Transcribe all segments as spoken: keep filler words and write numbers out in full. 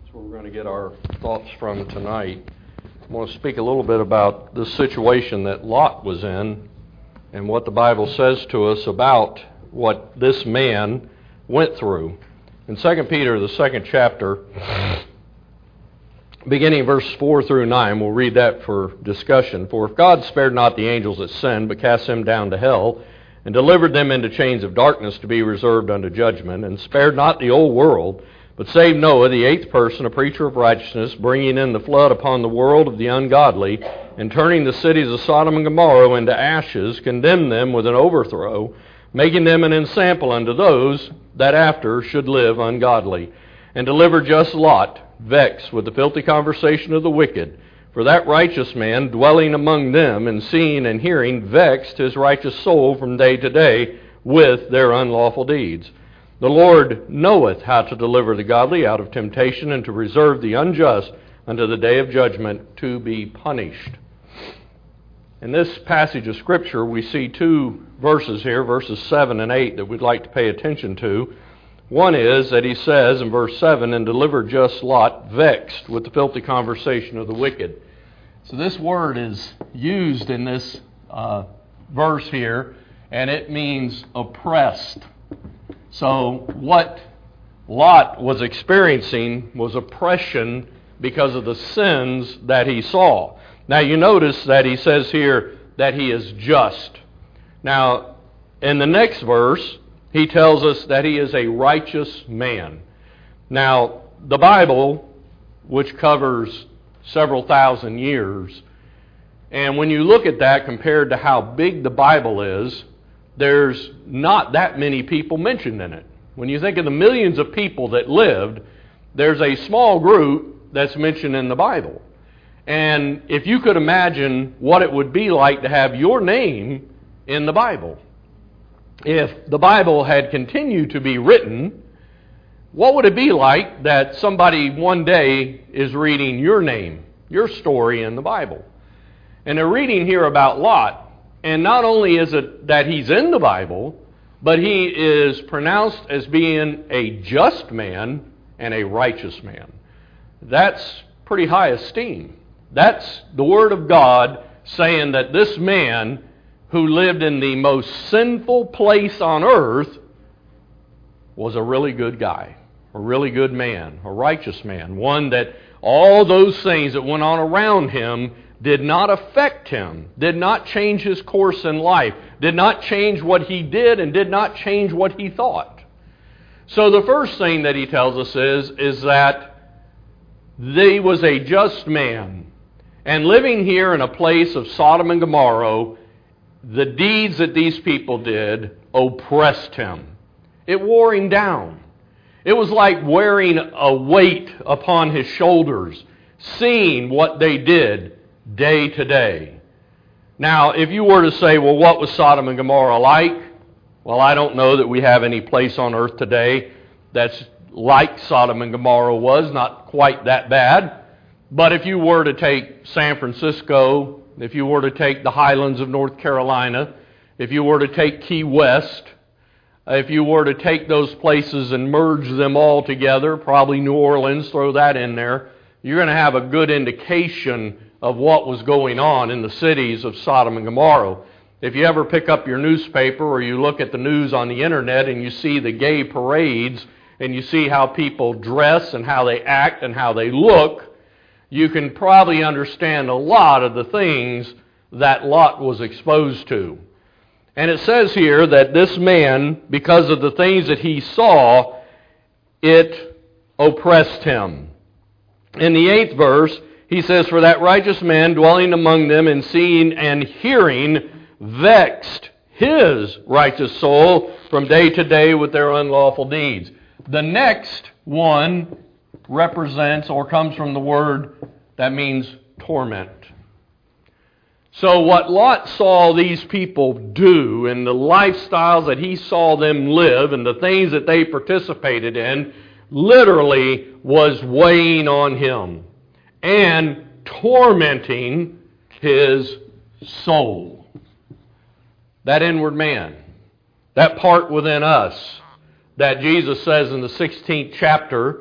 That's where we're going to get our thoughts from tonight. I want to speak a little bit about the situation that Lot was in and what the Bible says to us about what this man went through. In Second Peter, the second chapter, beginning verse four through nine, we'll read that for discussion. For if God spared not the angels that sinned, but cast them down to hell, and delivered them into chains of darkness to be reserved unto judgment, and spared not the whole world, but saved Noah, the eighth person, a preacher of righteousness, bringing in the flood upon the world of the ungodly, and turning the cities of Sodom and Gomorrah into ashes, condemned them with an overthrow, making them an ensample unto those that after should live ungodly, and delivered just Lot, vexed with the filthy conversation of the wicked. For that righteous man, dwelling among them, and seeing and hearing, vexed his righteous soul from day to day with their unlawful deeds. The Lord knoweth how to deliver the godly out of temptation, and to reserve the unjust unto the day of judgment to be punished. In this passage of Scripture, we see two verses here, verses seven and eight, that we'd like to pay attention to. One is that he says in verse seven, and delivered just Lot, vexed with the filthy conversation of the wicked. So this word is used in this uh, verse here, and it means oppressed. So what Lot was experiencing was oppression because of the sins that he saw. Now you notice that he says here that he is just. Now in the next verse, he tells us that he is a righteous man. Now the Bible, which covers several thousand years, and when you look at that compared to how big the Bible is, there's not that many people mentioned in it. When you think of the millions of people that lived, there's a small group that's mentioned in the Bible. And if you could imagine what it would be like to have your name in the Bible, if the Bible had continued to be written, what would it be like that somebody one day is reading your name, your story in the Bible? And they're reading here about Lot. And not only is it that he's in the Bible, but he is pronounced as being a just man and a righteous man. That's pretty high esteem. That's the Word of God saying that this man who lived in the most sinful place on earth was a really good guy, a really good man, a righteous man, one that all those things that went on around him did not affect him, did not change his course in life, did not change what he did, and did not change what he thought. So the first thing that he tells us is, is that he was a just man. And living here in a place of Sodom and Gomorrah, the deeds that these people did oppressed him. It wore him down. It was like wearing a weight upon his shoulders, seeing what they did day to day. Now, if you were to say, well, what was Sodom and Gomorrah like? Well, I don't know that we have any place on earth today that's like Sodom and Gomorrah was, not quite that bad. But if you were to take San Francisco, if you were to take the highlands of North Carolina, if you were to take Key West, if you were to take those places and merge them all together, probably New Orleans, throw that in there, you're going to have a good indication of what was going on in the cities of Sodom and Gomorrah. If you ever pick up your newspaper or you look at the news on the internet and you see the gay parades and you see how people dress and how they act and how they look, you can probably understand a lot of the things that Lot was exposed to. And it says here that this man, because of the things that he saw, it oppressed him. In the eighth verse, he says, for that righteous man dwelling among them and seeing and hearing vexed his righteous soul from day to day with their unlawful deeds. The next one represents or comes from the word that means torment. So what Lot saw these people do and the lifestyles that he saw them live and the things that they participated in literally was weighing on him and tormenting his soul. That inward man, that part within us that Jesus says in the sixteenth chapter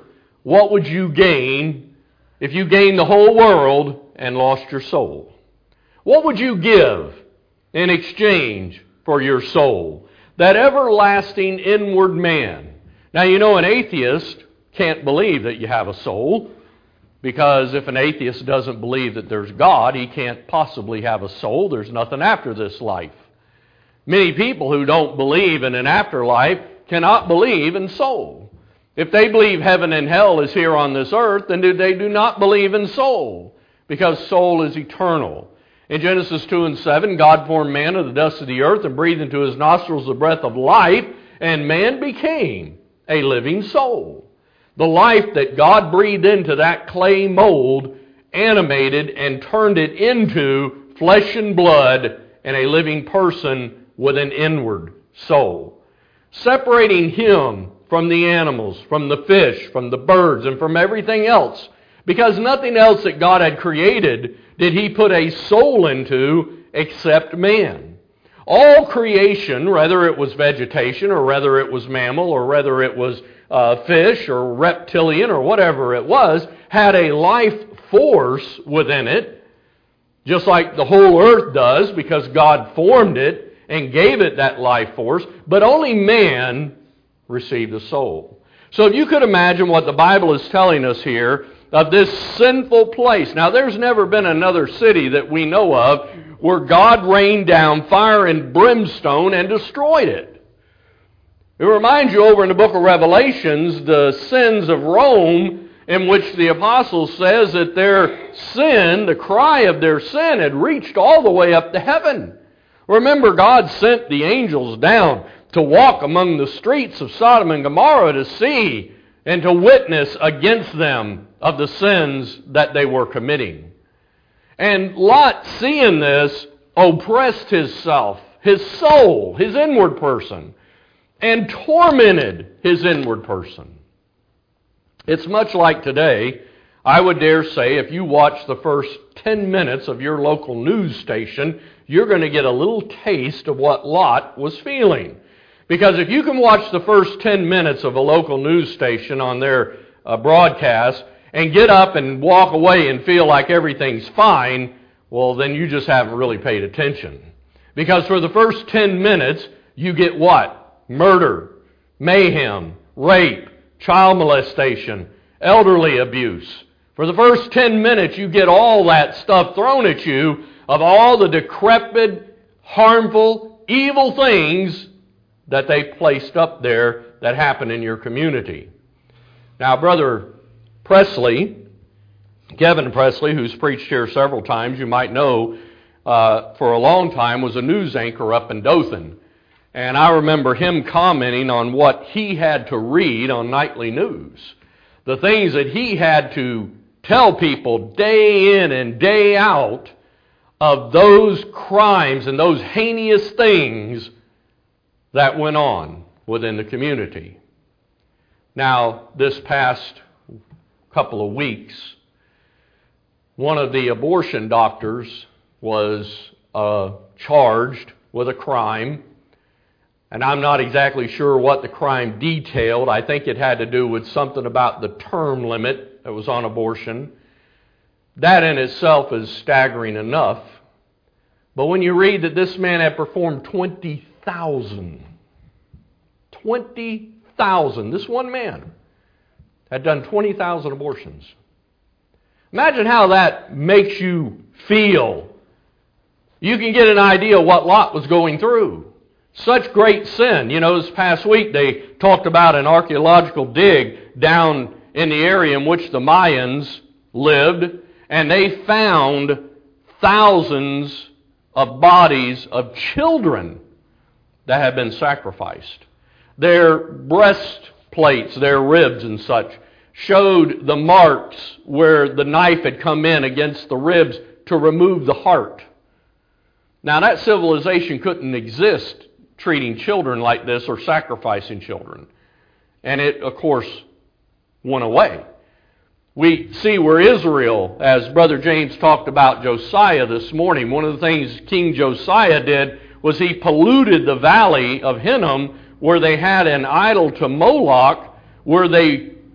what would you gain if you gained the whole world and lost your soul? What would you give in exchange for your soul? That everlasting inward man. Now, you know, an atheist can't believe that you have a soul, because if an atheist doesn't believe that there's God, he can't possibly have a soul. There's nothing after this life. Many people who don't believe in an afterlife cannot believe in soul. If they believe heaven and hell is here on this earth, then they do not believe in soul, because soul is eternal. In Genesis two and seven, God formed man of the dust of the earth and breathed into his nostrils the breath of life, and man became a living soul. The life that God breathed into that clay mold animated and turned it into flesh and blood and a living person with an inward soul. Separating him from the animals, from the fish, from the birds, and from everything else. Because nothing else that God had created did He put a soul into except man. All creation, whether it was vegetation or whether it was mammal or whether it was uh, fish or reptilian or whatever it was, had a life force within it, just like the whole earth does, because God formed it and gave it that life force, but only man received a soul. So if you could imagine what the Bible is telling us here of this sinful place. Now, there's never been another city that we know of where God rained down fire and brimstone and destroyed it. It reminds you over in the book of Revelations, the sins of Rome, in which the apostle says that their sin, the cry of their sin, had reached all the way up to heaven. Remember, God sent the angels down to walk among the streets of Sodom and Gomorrah to see and to witness against them of the sins that they were committing. And Lot, seeing this, oppressed himself, his soul, his inward person, and tormented his inward person. It's much like today. I would dare say if you watch the first ten minutes of your local news station, you're going to get a little taste of what Lot was feeling. Because if you can watch the first ten minutes of a local news station on their uh, broadcast and get up and walk away and feel like everything's fine, well, then you just haven't really paid attention. Because for the first ten minutes, you get what? Murder, mayhem, rape, child molestation, elderly abuse. For the first ten minutes, you get all that stuff thrown at you of all the decrepit, harmful, evil things that they placed up there that happen in your community. Now, Brother Presley, Kevin Presley, who's preached here several times, you might know, uh, for a long time was a news anchor up in Dothan. And I remember him commenting on what he had to read on nightly news. The things that he had to tell people day in and day out of those crimes and those heinous things that went on within the community. Now, this past couple of weeks, one of the abortion doctors was uh, charged with a crime, and I'm not exactly sure what the crime detailed. I think it had to do with something about the term limit that was on abortion. That in itself is staggering enough. But when you read that this man had performed twenty thousand, twenty thousand, this one man had done twenty thousand abortions. Imagine how that makes you feel. You can get an idea of what Lot was going through. Such great sin. You know, this past week they talked about an archaeological dig down in the area in which the Mayans lived, and they found thousands of bodies of children that had been sacrificed. Their breastplates, their ribs and such, showed the marks where the knife had come in against the ribs to remove the heart. Now, that civilization couldn't exist treating children like this or sacrificing children. And it, of course, went away. We see where Israel, as Brother James talked about Josiah this morning, one of the things King Josiah did was he polluted the valley of Hinnom where they had an idol to Moloch, where they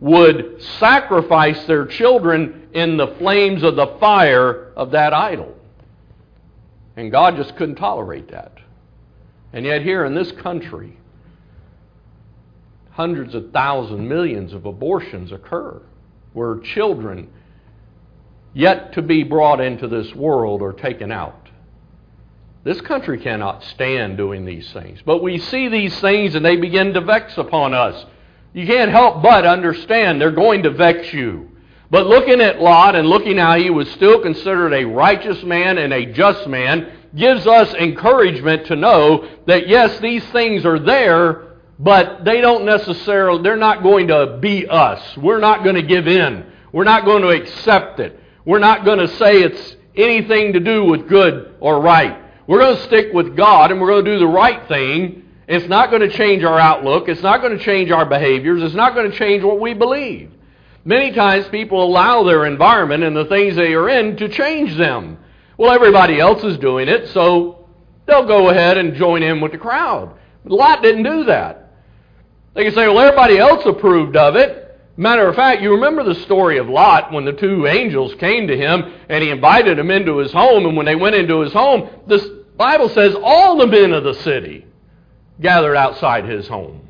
would sacrifice their children in the flames of the fire of that idol. And God just couldn't tolerate that. And yet here in this country, hundreds of thousands, millions of abortions occur where children yet to be brought into this world are taken out. This country cannot stand doing these things. But we see these things and they begin to vex upon us. You can't help but understand they're going to vex you. But looking at Lot and looking how he was still considered a righteous man and a just man gives us encouragement to know that yes, these things are there, but they don't necessarily, they're not going to be us. We're not going to give in. We're not going to accept it. We're not going to say it's anything to do with good or right. We're going to stick with God and we're going to do the right thing. It's not going to change our outlook. It's not going to change our behaviors. It's not going to change what we believe. Many times people allow their environment and the things they are in to change them. Well, everybody else is doing it, so they'll go ahead and join in with the crowd. But Lot didn't do that. They can say, well, everybody else approved of it. Matter of fact, you remember the story of Lot when the two angels came to him and he invited them into his home. And when they went into his home, the Bible says all the men of the city gathered outside his home,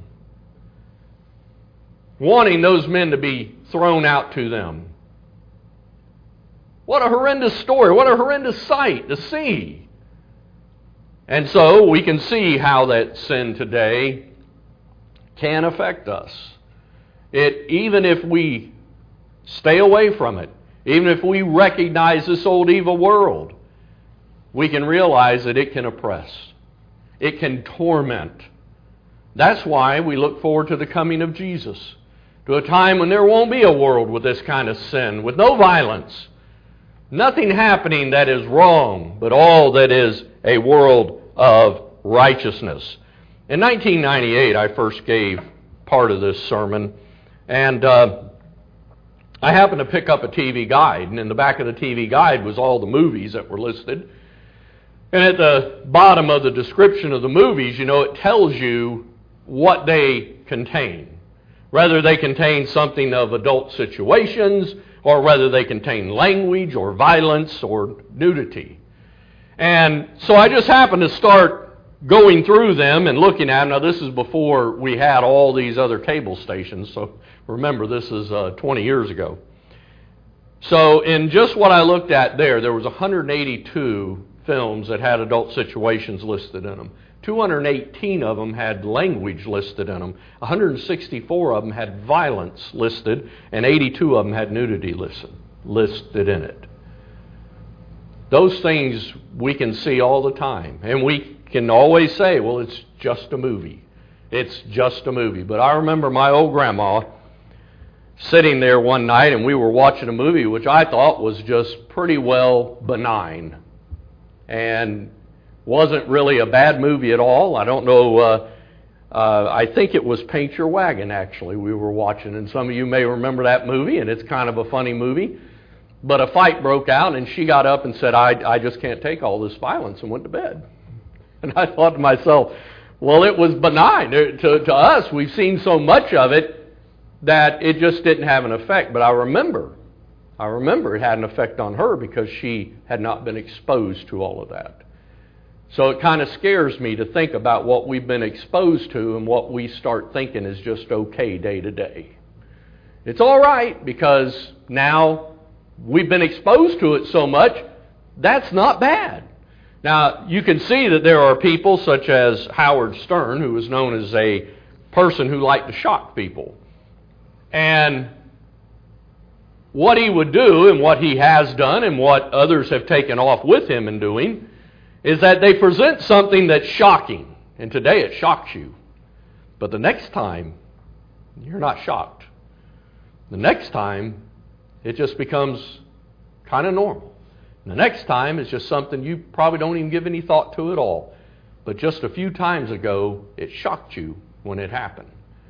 wanting those men to be thrown out to them. What a horrendous story. What a horrendous sight to see. And so we can see how that sin today can affect us. It, even if we stay away from it, even if we recognize this old evil world, we can realize that it can oppress. It can torment. That's why we look forward to the coming of Jesus, to a time when there won't be a world with this kind of sin, with no violence, nothing happening that is wrong, but all that is a world of righteousness. In nineteen ninety-eight, I first gave part of this sermon, and uh, I happened to pick up a T V guide, and in the back of the T V guide was all the movies that were listed. And at the bottom of the description of the movies, you know, it tells you what they contain. Whether they contain something of adult situations, or whether they contain language, or violence, or nudity. And so I just happened to start going through them and looking at them. Now, this is before we had all these other cable stations, so remember, this is uh, twenty years ago. So in just what I looked at there, there was one hundred eighty-two films that had adult situations listed in them. two hundred eighteen of them had language listed in them. one hundred sixty-four of them had violence listed, and eighty-two of them had nudity listed, listed in it. Those things we can see all the time, and we can always say, well, it's just a movie. It's just a movie. But I remember my old grandma sitting there one night, and we were watching a movie which I thought was just pretty well benign and wasn't really a bad movie at all. I don't know, uh, uh, I think it was Paint Your Wagon, actually, we were watching, and some of you may remember that movie, and it's kind of a funny movie. But a fight broke out, and she got up and said, I, I just can't take all this violence, and went to bed. And I thought to myself, well, it was benign. To, to us, we've seen so much of it that it just didn't have an effect. But I remember, I remember it had an effect on her because she had not been exposed to all of that. So it kind of scares me to think about what we've been exposed to and what we start thinking is just okay day to day. It's all right because now we've been exposed to it so much, that's not bad. Now, you can see that there are people such as Howard Stern, who was known as a person who liked to shock people. And what he would do and what he has done and what others have taken off with him in doing is that they present something that's shocking. And today it shocks you. But the next time, you're not shocked. The next time, it just becomes kind of normal. The next time is just something you probably don't even give any thought to at all. But just a few times ago, it shocked you when it happened.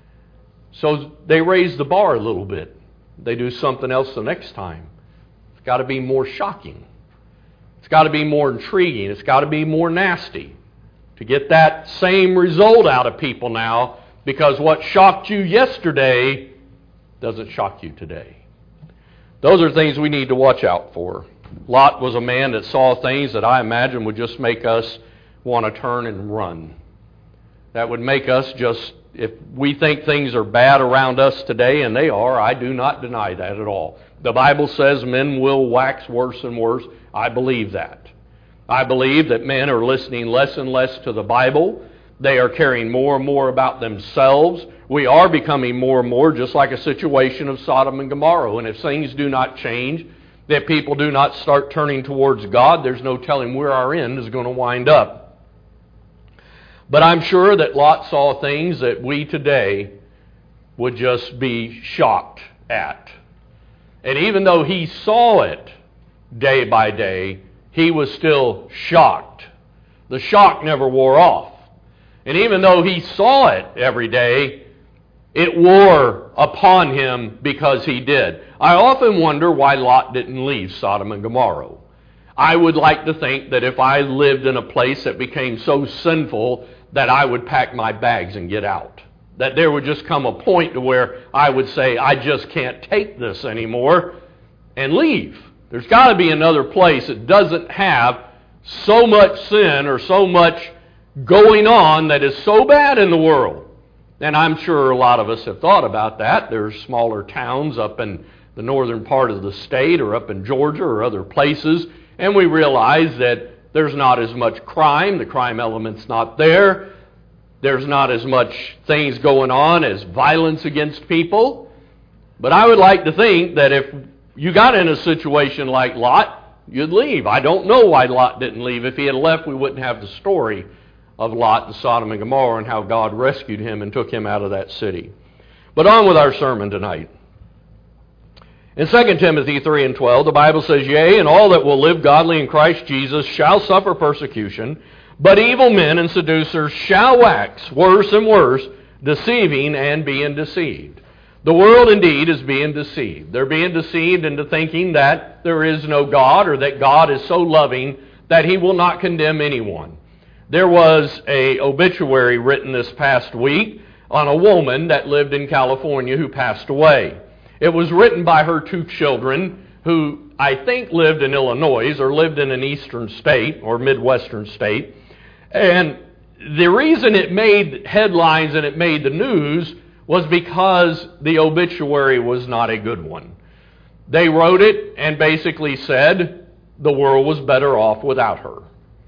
So they raise the bar a little bit. They do something else the next time. It's got to be more shocking. It's got to be more intriguing. It's got to be more nasty to get that same result out of people now, because what shocked you yesterday doesn't shock you today. Those are things we need to watch out for. Lot was a man that saw things that I imagine would just make us want to turn and run. That would make us just, if we think things are bad around us today, and they are, I do not deny that at all. The Bible says men will wax worse and worse. I believe that. I believe that men are listening less and less to the Bible. They are caring more and more about themselves. We are becoming more and more just like a situation of Sodom and Gomorrah. And if things do not change, that people do not start turning towards God, there's no telling where our end is going to wind up. But I'm sure that Lot saw things that we today would just be shocked at. And even though he saw it day by day, he was still shocked. The shock never wore off. And even though he saw it every day, it wore upon him because he did. I often wonder why Lot didn't leave Sodom and Gomorrah. I would like to think that if I lived in a place that became so sinful that I would pack my bags and get out. That there would just come a point to where I would say, I just can't take this anymore, and leave. There's got to be another place that doesn't have so much sin or so much going on that is so bad in the world. And I'm sure a lot of us have thought about that. There's smaller towns up in the northern part of the state or up in Georgia or other places, and we realize that there's not as much crime. The crime element's not there. There's not as much things going on as violence against people. But I would like to think that if you got in a situation like Lot, you'd leave. I don't know why Lot didn't leave. If he had left, we wouldn't have the story of Lot and Sodom and Gomorrah and how God rescued him and took him out of that city. But on with our sermon tonight. In Second Timothy three and twelve, the Bible says, Yea, and all that will live godly in Christ Jesus shall suffer persecution, but evil men and seducers shall wax worse and worse, deceiving and being deceived. The world indeed is being deceived. They're being deceived into thinking that there is no God, or that God is so loving that He will not condemn anyone. There was an obituary written this past week on a woman that lived in California who passed away. It was written by her two children who I think lived in Illinois or lived in an eastern state or midwestern state. And the reason it made headlines and it made the news was because the obituary was not a good one. They wrote it and basically said the world was better off without her.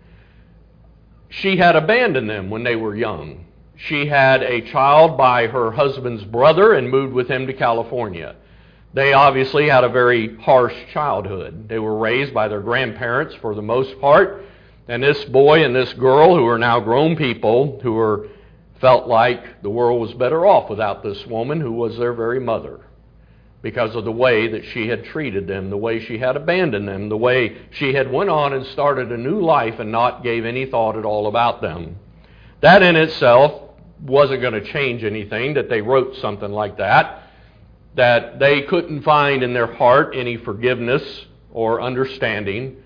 She had abandoned them when they were young. She had a child by her husband's brother and moved with him to California. They obviously had a very harsh childhood. They were raised by their grandparents for the most part. And this boy and this girl, who are now grown people, who were felt like the world was better off without this woman who was their very mother, because of the way that she had treated them, the way she had abandoned them, the way she had went on and started a new life and not gave any thought at all about them. That in itself wasn't going to change anything, that they wrote something like that, that they couldn't find in their heart any forgiveness or understanding.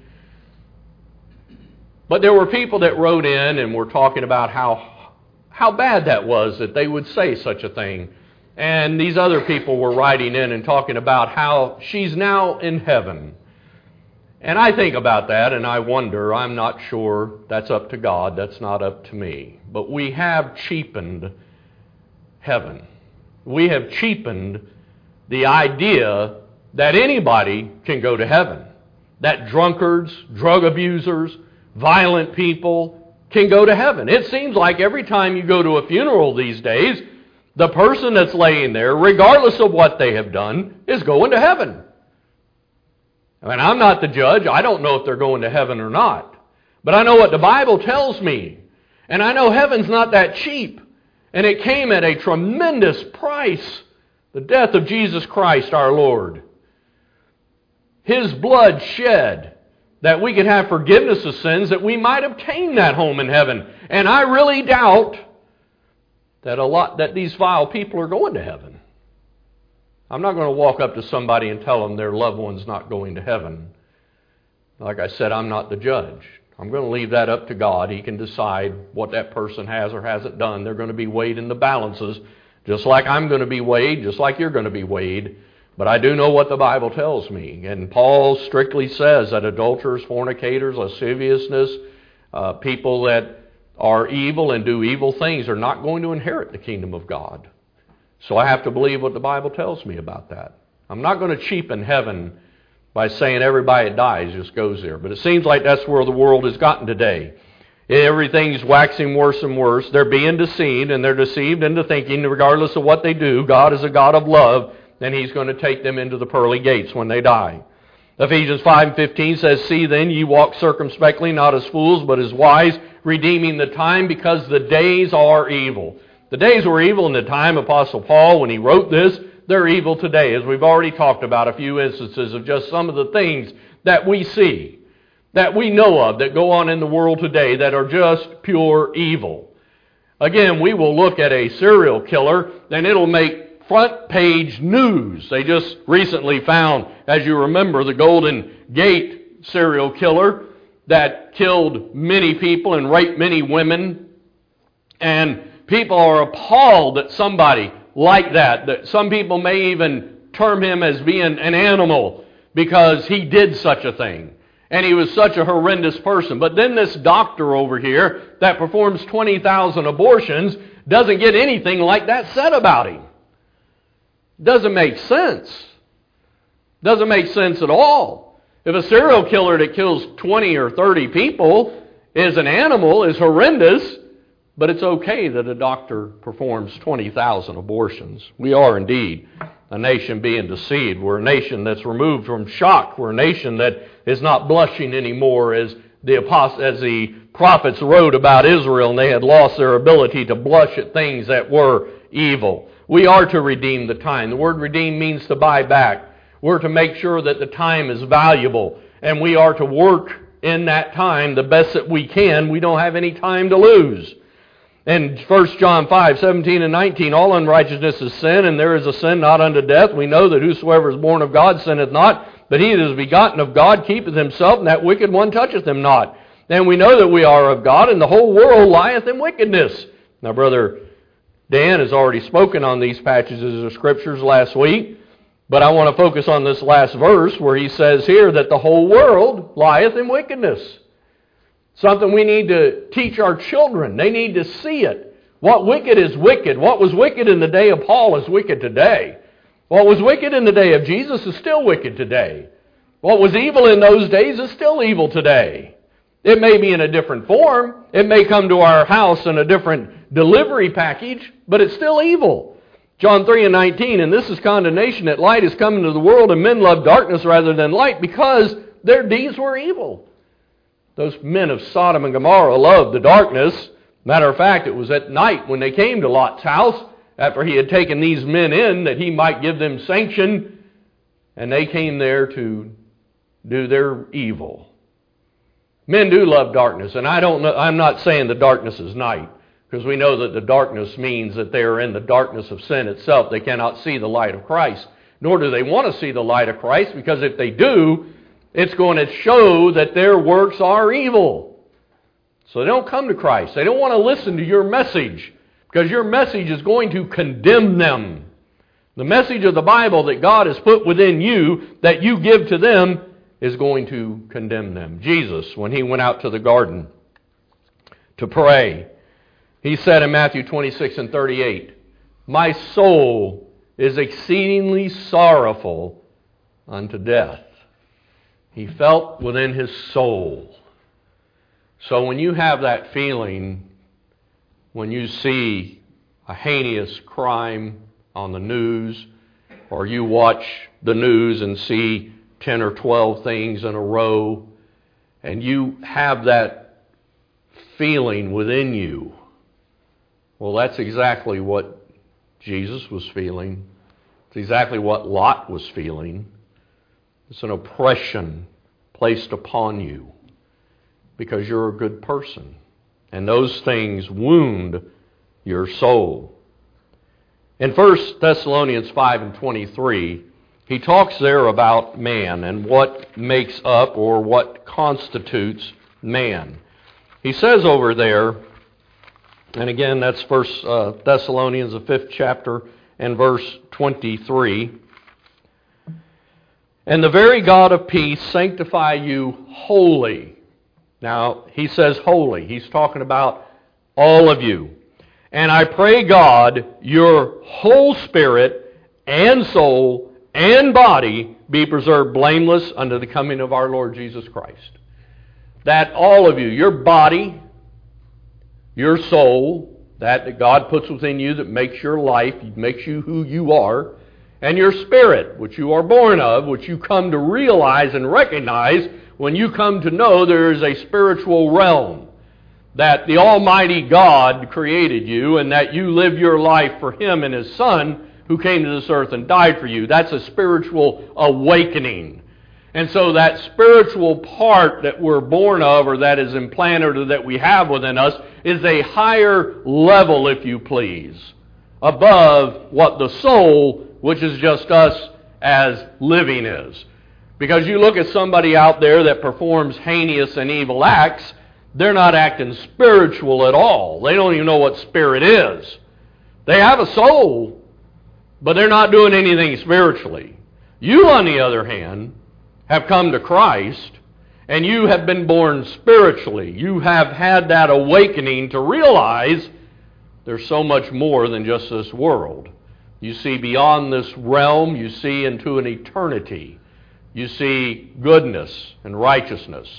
But there were people that wrote in and were talking about how how bad that was that they would say such a thing. And these other people were writing in and talking about how she's now in heaven. And I think about that and I wonder, I'm not sure, that's up to God, that's not up to me. But we have cheapened heaven. We have cheapened the idea that anybody can go to heaven. That drunkards, drug abusers, violent people can go to heaven. It seems like every time you go to a funeral these days, the person that's laying there, regardless of what they have done, is going to heaven. I mean, I'm not the judge. I don't know if they're going to heaven or not. But I know what the Bible tells me. And I know heaven's not that cheap. And it came at a tremendous price. The death of Jesus Christ our Lord. His blood shed that we could have forgiveness of sins, that we might obtain that home in heaven. And I really doubt that a lot that these vile people are going to heaven. I'm not going to walk up to somebody and tell them their loved one's not going to heaven. Like I said, I'm not the judge. I'm going to leave that up to God. He can decide what that person has or hasn't done. They're going to be weighed in the balances, Just like I'm going to be weighed, just like you're going to be weighed. But I do know what the Bible tells me. And Paul strictly says that adulterers, fornicators, lasciviousness, uh, people that are evil and do evil things are not going to inherit the kingdom of God. So I have to believe what the Bible tells me about that. I'm not going to cheapen heaven by saying everybody that dies just goes there. But it seems like that's where the world has gotten today. Everything's waxing worse and worse. They're being deceived, and they're deceived into thinking, regardless of what they do, God is a God of love, and He's going to take them into the pearly gates when they die. Ephesians five and fifteen says, See then, ye walk circumspectly, not as fools, but as wise, redeeming the time, because the days are evil. The days were evil in the time of Apostle Paul when he wrote this. They're evil today, as we've already talked about a few instances of just some of the things that we see, that we know of, that go on in the world today that are just pure evil. Again, we will look at a serial killer, and it'll make front page news. They just recently found, as you remember, the Golden Gate serial killer that killed many people and raped many women. And people are appalled that somebody like that, that some people may even term him as being an animal because he did such a thing. And he was such a horrendous person. But then this doctor over here that performs twenty thousand abortions doesn't get anything like that said about him. Doesn't make sense. Doesn't make sense at all. If a serial killer that kills twenty or thirty people is an animal, is horrendous, but it's okay that a doctor performs twenty thousand abortions. We are indeed a nation being deceived. We're a nation that's removed from shock. We're a nation that is not blushing anymore, as the apost- as the prophets wrote about Israel, and they had lost their ability to blush at things that were evil. We are to redeem the time. The word redeem means to buy back. We're to make sure that the time is valuable, and we are to work in that time the best that we can. We don't have any time to lose. In First John five, seventeen and nineteen, all unrighteousness is sin, and there is a sin not unto death. We know that whosoever is born of God sinneth not, but he that is begotten of God keepeth himself, and that wicked one toucheth him not. And we know that we are of God, and the whole world lieth in wickedness. Now, Brother Dan has already spoken on these passages of Scriptures last week, but I want to focus on this last verse where he says here that the whole world lieth in wickedness. Something we need to teach our children. They need to see it. What wicked is wicked. What was wicked in the day of Paul is wicked today. What was wicked in the day of Jesus is still wicked today. What was evil in those days is still evil today. It may be in a different form. It may come to our house in a different delivery package, but it's still evil. John three and nineteen, and this is condemnation, that light is come into the world, and men love darkness rather than light, because their deeds were evil. Those men of Sodom and Gomorrah loved the darkness. Matter of fact, it was at night when they came to Lot's house, after he had taken these men in, that he might give them sanction, and they came there to do their evil. Men do love darkness, and I don't know, I'm not saying the darkness is night, because we know that the darkness means that they are in the darkness of sin itself. They cannot see the light of Christ, nor do they want to see the light of Christ, because if they do, it's going to show that their works are evil. So they don't come to Christ. They don't want to listen to your message, because your message is going to condemn them. The message of the Bible that God has put within you, that you give to them, is going to condemn them. Jesus, when he went out to the garden to pray, he said in Matthew twenty-six and thirty-eight, My soul is exceedingly sorrowful unto death. He felt within his soul. So when you have that feeling, when you see a heinous crime on the news, or you watch the news and see ten or twelve things in a row, and you have that feeling within you, well, that's exactly what Jesus was feeling. It's exactly what Lot was feeling. It's an oppression placed upon you because you're a good person. And those things wound your soul. In First Thessalonians five and twenty-three, he talks there about man and what makes up or what constitutes man. He says over there And again, that's First uh, Thessalonians, the fifth chapter, and verse twenty-three. And the very God of peace sanctify you wholly. Now, he says holy. He's talking about all of you. And I pray God, your whole spirit and soul and body be preserved blameless unto the coming of our Lord Jesus Christ. That all of you, your body, your soul, that, that God puts within you that makes your life, makes you who you are, and your spirit, which you are born of, which you come to realize and recognize when you come to know there is a spiritual realm, that the Almighty God created you, and that you live your life for Him and His Son, who came to this earth and died for you. That's a spiritual awakening. And so that spiritual part that we're born of, or that is implanted, or that we have within us, is a higher level, if you please, above what the soul, which is just us as living, is. Because you look at somebody out there that performs heinous and evil acts, they're not acting spiritual at all. They don't even know what spirit is. They have a soul, but they're not doing anything spiritually. You, on the other hand, have come to Christ, and you have been born spiritually. You have had that awakening to realize there's so much more than just this world. You see beyond this realm, you see into an eternity. You see goodness and righteousness.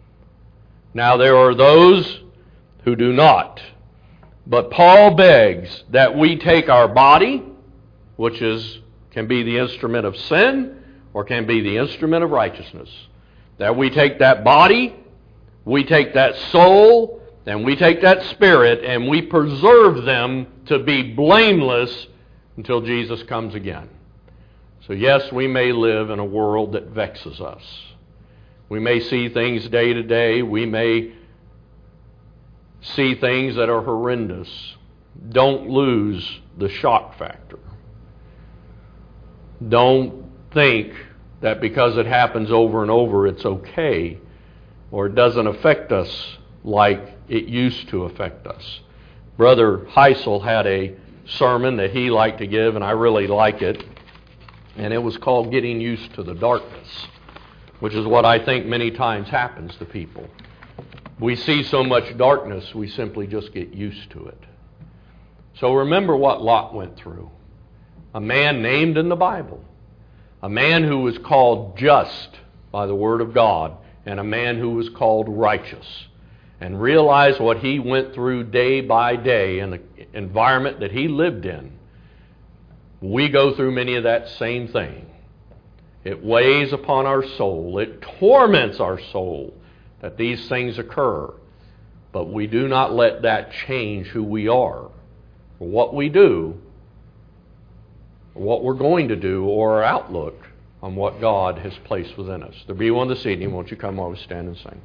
Now there are those who do not. But Paul begs that we take our body, which is can be the instrument of sin, or can be the instrument of righteousness. That we take that body, we take that soul, and we take that spirit, and we preserve them to be blameless until Jesus comes again. So yes, we may live in a world that vexes us. We may see things day to day. We may see things that are horrendous. Don't lose the shock factor. Don't think that because it happens over and over it's okay, or it doesn't affect us like it used to affect us. Brother Heisel had a sermon that he liked to give, and I really like it, and it was called Getting Used to the Darkness, which is what I think many times happens to people. We see so much darkness, we simply just get used to it. So remember what Lot went through. A man named in the Bible, a man who was called just by the Word of God, and a man who was called righteous. And realize what he went through day by day in the environment that he lived in. We go through many of that same thing. It weighs upon our soul. It torments our soul that these things occur. But we do not let that change who we are, or what we do, or what we're going to do, or our outlook on what God has placed within us. There be one this evening. Won't you come while we stand and sing?